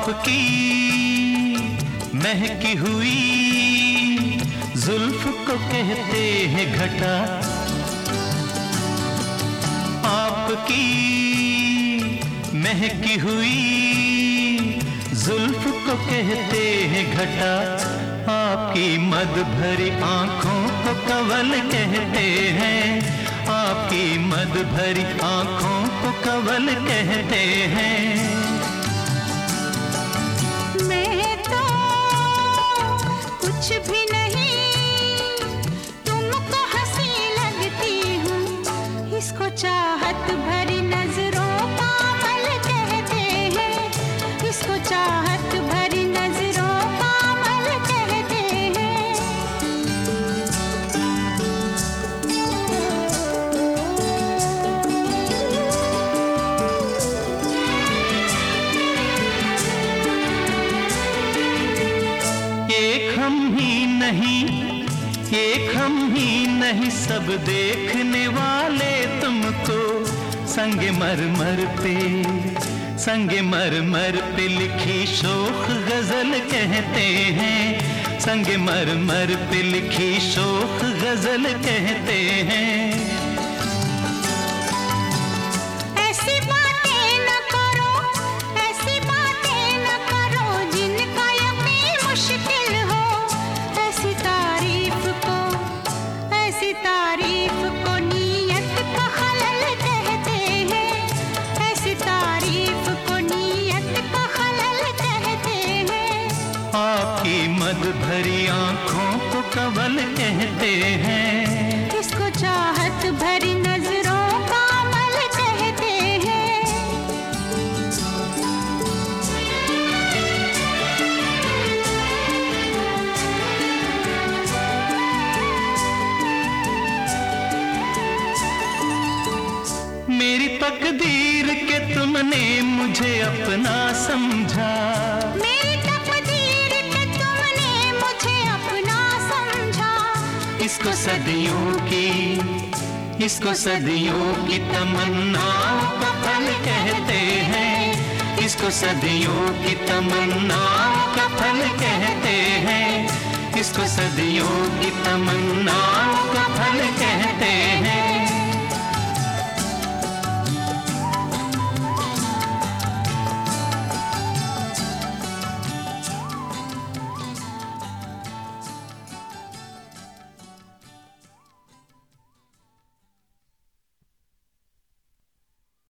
आपकी महकी हुई जुल्फ को कहते हैं घटा, आपकी महकी हुई जुल्फ को कहते हैं घटा, आपकी मद भरी आंखों को कवल कहते हैं, आपकी मद भरी आंखों को कवल कहते हैं। मैं तो कुछ भी नहीं तुमको हंसी लगती हूँ, इसको चाहत भरी नजरों का अमल कहते हैं, इसको चाहत भरी नजरों का अमल कहते हैं। एक हम ही नहीं, एक हम ही नहीं, सब देखने वाले तुमको संगे मरमर पे, संगे मरमर पे लिखी शोख गजल कहते हैं, संगे मरमर पे लिखी शोख गजल कहते हैं। ऐसी बातें न करो, ऐसी बातें न करो जिनका यकीन मुश्किल हो, ऐसी तारीफ को नीयत का खलल कहते हैं, ऐसी तारीफ को नीयत का खलल कहते हैं। आपकी मद भरी आंखों को कवल कहते हैं, इसको चाहत भरी नजरों का अमल कहते हैं। मेरी तकदीर के तुमने मुझे अपना समझा, मेरी तकदीर के तुमने मुझे अपना समझा, इसको सदियों की, इसको सदियों की तमन्नाओं का फल कहते हैं, इसको सदियों की तमन्नाओं का फल कहते हैं, इसको सदियों की तमन्नाओं का फल कहते